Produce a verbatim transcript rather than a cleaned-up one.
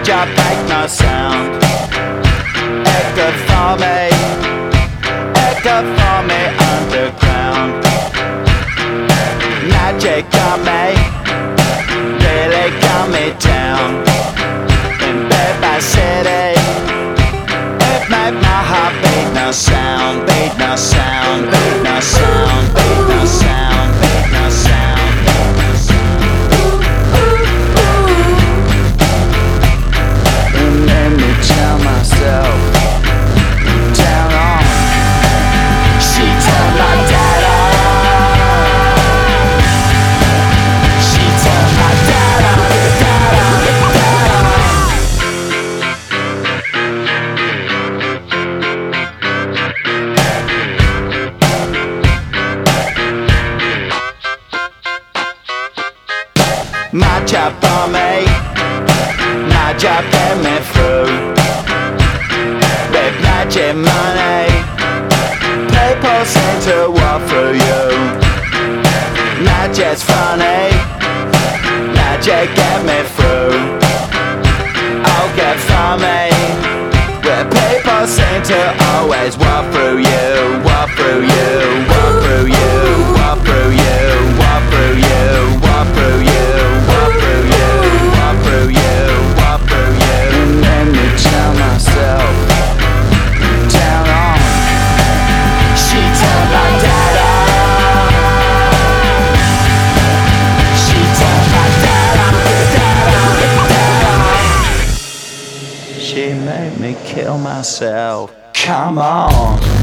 job make no sound. Echo for me, echo for me underground. Magic on me, really got me down. In Bed Bath City, it made my heart beat no sound, beat no sound, beat no sound, beat no sound, beat no sound, beat no sound. And let me tell myself, down on. She turned my dad on. She turned my dad on, dad on, dad on. My job for me, my job get me through. With magic money, people seem to walk through you. Magic's funny, magic get me through. I'll get for me, where people seem to always walk through you, walk through you, walk through you, walk through you, walk through you, walk through you, walk through you, walk through you, walk through you. And let me tell myself, down on. She turned my dad on. She turned my dad on, dad on, dad on. She made me kill myself. Come on.